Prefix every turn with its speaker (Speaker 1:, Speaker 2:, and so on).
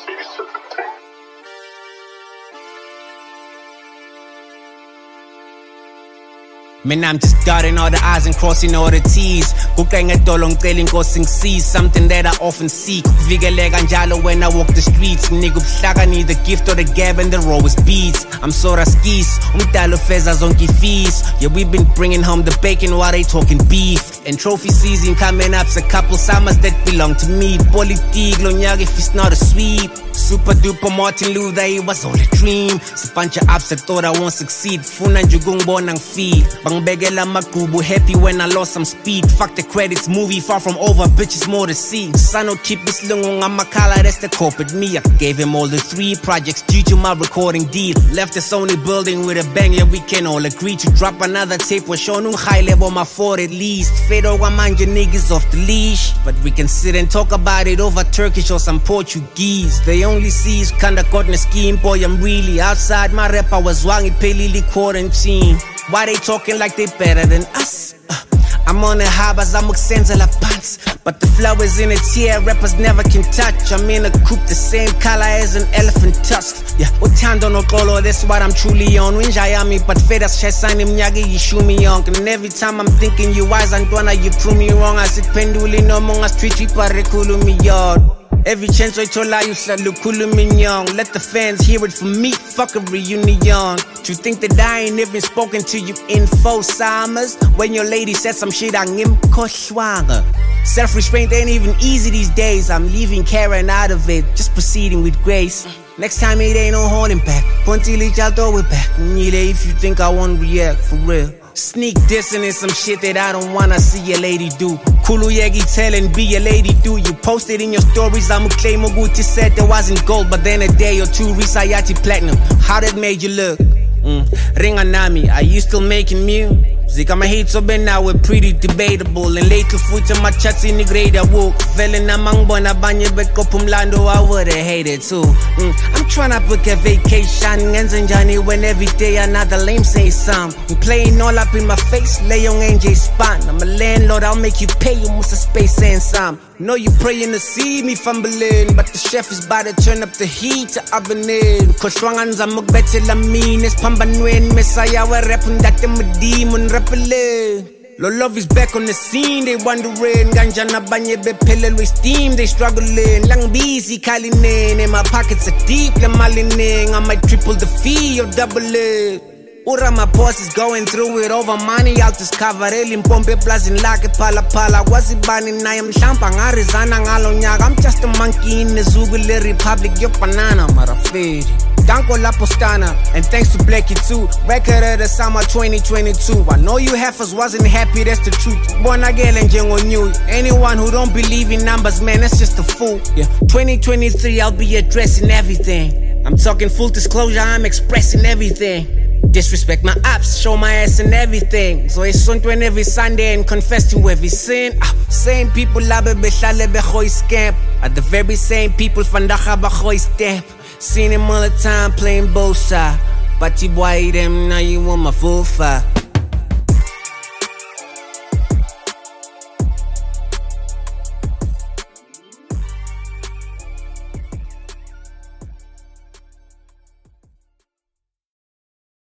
Speaker 1: Man, I'm just dotting all the I's and crossing all the T's. Kukenga dolong telling causing C's, something that I often seek. Vigelega njalo when I walk the streets. Nigga Shaga need the gift or the gab and the row is beats. I'm Sora skis, umdalo feza zonky fees. Yeah, we've been bringing home the bacon while they talking beef. And trophy season coming up's a couple summers that belong to me. Politik lo nyag if it's not a sweep. Super duper Martin Luther, it was all a dream. It's a bunch of ups that thought I won't succeed. Funa njugung bonang feed. Begela makubu, happy when I lost some speed. Fuck the credits, movie far from over, bitches more to see. Sano keep this lungung, I'm a kala, that's the corporate me. I gave him all the 3 projects due to my recording deal. Left the Sony building with a bang, yeah, we can all agree to drop another tape. We're showing high level, my 4 at least. Fedo Wamanja niggas off the leash. But we can sit and talk about it over Turkish or some Portuguese. They only see is kinda caught in a scheme. Boy, I'm really outside my rep, I was wangi pelili quarantine. Why they talking like they better than us? I'm on the harbors, I'm Muxenza La Pants. But the flowers in a tear, rappers never can touch. I'm in a coupe, the same color as an elephant tusk. Yeah, Otando no Kolo, that's what I'm truly on. Winjayami, but Fedas Shesani Mnyagi, you shoot me young. And every time I'm thinking you wise, Antoana, you prove me wrong. I said, Penduli no monga street, you parekulu me yard. Every chance I told you said look cool mignon. Let the fans hear it from me, fuck a reunion. You think that I ain't even spoken to you in 4 summers? When your lady said some shit, I'm koshwanger. Self-restraint ain't even easy these days. I'm leaving Karen out of it, just proceeding with grace. Next time it ain't no holding back. Pontili I'll throw it back. If you think I won't react, for real. Sneak dissing is some shit that I don't wanna see a lady do. Kulu Yegi telling be a lady do. You posted in your stories, I'ma claim Oguti said there wasn't gold, but then a day or 2 Risayati platinum. How that made you look? Ringanami, are you still making music? I'm a hate so bad now, we're pretty debatable. And lately foot to my chats in the grade I woke. Felling among bona banya back up umlando, I would've hated too. I'm tryna book a vacation, and Johnny when every day another lame say some. I'm playing all up in my face, lay on NJ spot. I'm a landlord, I'll make you pay, you must a space and some. Know you praying to see me fumbling, but the chef is about to turn up the heat to oven in. Cause Swanganza Mugbetila mean is Pambanwen Messiah, we're rapping that them a demon rappelin'. Lo love is back on the scene, they wondering. Ganja na banye be pele with steam, they struggling. Lang busy kalinin, and my pockets are deep, le malining. I might triple the fee or double it. Ura my boss is going through it over money out this cavarelli Mpompe plazin like pala pala wazi bani na yam shampa ngarizana ngalo nyaga. I'm just a monkey in the Zugule Republic, yo banana marafedi. Danko La Postana, and thanks to Blakey too. Record of the summer 2022. I know you heifers wasn't happy, that's the truth. Born again and on you. Anyone who don't believe in numbers, man, that's just a fool. Yeah, 2023, I'll be addressing everything. I'm talking full disclosure, I'm expressing everything. Disrespect my ops, show my ass and everything. So it's on every Sunday and confess to every sin. Same people labe behlale behoy scamp. Are the very same people fandacha bahoy stamp. Seen him all the time playing both sides. But you boy them now you want my full fire.